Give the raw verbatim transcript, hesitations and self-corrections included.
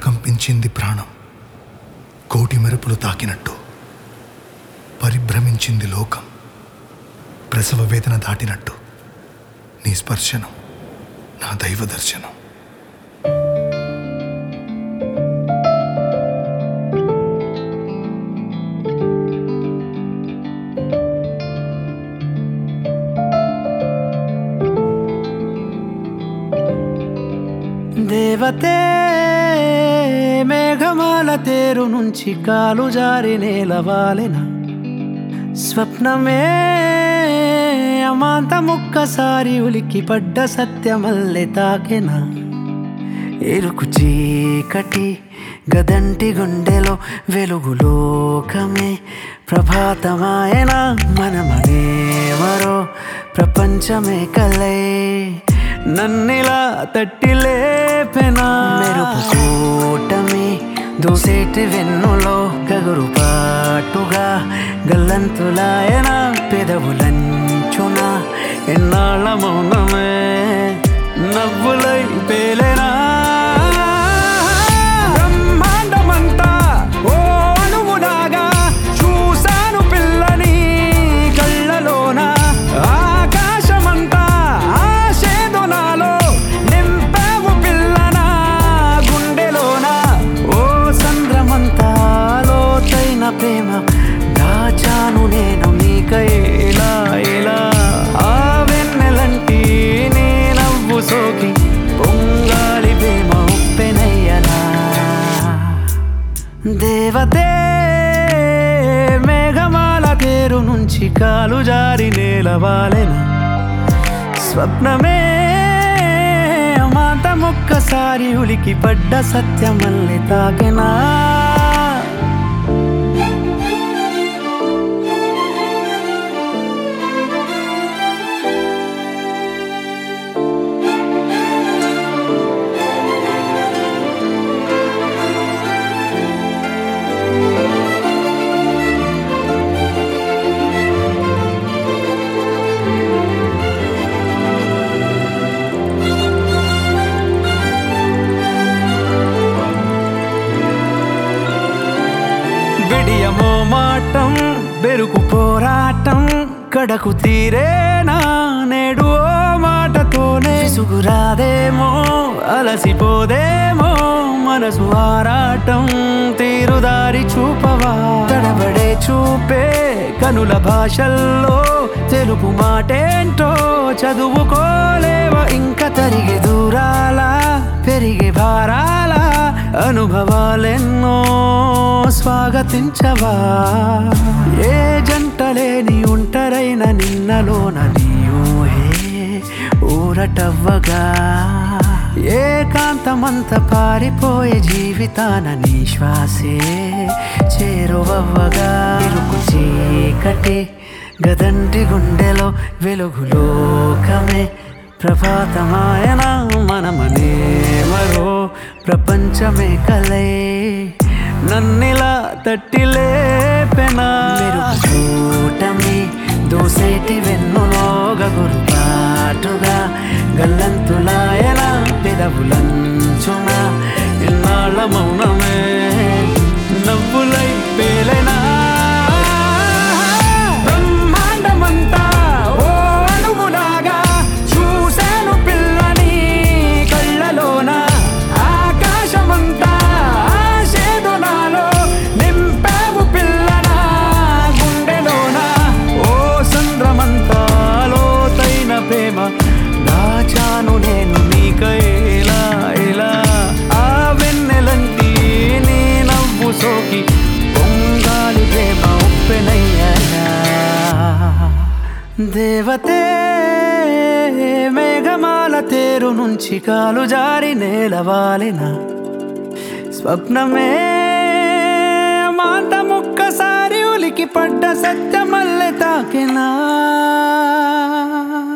ప్రకంపించింది ప్రాణం కోటి మెరుపులు తాకినట్టు. పరిభ్రమించింది లోకం ప్రసవ వేదన దాటినట్టు. నీ స్పర్శనం నా దైవ దర్శనం. దేవతే మేఘమాల తేరు నుంచి కాలు జారి నేలవాలెన. స్వప్నమే అమాంతమొక్కసారి ఉలికి పడ్డ సత్యమల్లె తాకెన. ఎరుకు చీకటి గదంటి గుండెలో వెలుగు లోకమే ప్రభాతమాయన. మనమనేవరో ప్రపంచమే కలే నన్నిలా తట్టి లేపెనా. మెరుపు కూటమి దూసేటి వెన్నులో గగురు పాటుగా గల్లంతులాయన. పెదవులంచున ఎన్నాళ్ళ మౌనమే నవ్వులై పేలేనా. బ్రహ్మాండమంతా ఓ అణువులాగా చూశాను పిల్లని కళ్ళలోన. ఆకాశమంతా ఆశేదో నాలో నింపావు పిల్లన గుండెలోన. ఓ సంద్రమంతా లోతైన ప్రేమ దాచాను నేను నీకై ఇలా ఇలా. ఆ వెన్నెలంటి నీ నవ్వు సోకి పొంగాలి ప్రేమ ఉప్పెనయ్యలా. దేవతే మేఘమాల తేరు నుంచి కాలు జారి నేలవాలెన. స్వప్నమే అమాంతమొక్కసారి ఉలికి పడ్డ సత్యమల్లె తాకెనా. బిడియమో మాటం బెరుకు పోరాటం కడకు తీరేనా నేడు ఓ మాటతోనే. విసుగురాదేమో అలసిపోదేమో మనసు ఆరాటం తీరుదారి చూపవా. తడబడే చూపే కనుల భాషల్లో తెలుగు మాటేంటో చదువుకోలేవా. ఇంకా తరిగే దూరాల పెరిగే భారాల అనుభవాలెన్నో స్వాగతించవా. ఏ జంటలేని ఒంటరైన నిన్నలోన నీ ఊహే ఊరటవ్వగా. ఏకాంతమంత పారిపోయే జీవితాన నీ శ్వాసే చేరువవ్వగా. ఇరుకు చీకటి గదంటి గుండెలో వెలుగు లోకమే ప్రభాతమాయన. మనమనే మరో ప్రపంచమే కలే నన్నిలా తట్టి లేపెనా. మెరుపు కూటమి దూసేటి వెన్నులో గగురు పాటుగా గల్లంతులాయన. పెదవులంచున ఎన్నాళ్ళ మౌనమే నవ్వులై పేలెనా. బ్రహ్మాండమంతా ఓ అణువులాగా చూశాను పిల్లని కళ్ళలోన. ఆకాశమంతా ఆశేదో నాలో నింపావు పిల్లన గుండెలోన. ఓ సంద్రమంతా లోతైన ప్రేమ దాచాను నేను నీకై ఇలా ఇలా. ఆ వెన్నెలంటి నీ నవ్వు సోకి పొంగాలి ప్రేమ ఉప్పెనయ్యలా. దేవతే మేఘమాల తేరు నుంచి కాలు జారి నేలవాలెన. స్వప్నమే అమాంతమొక్కసారి ఉలికి పడ్డ సత్యమల్లె తాకెనా.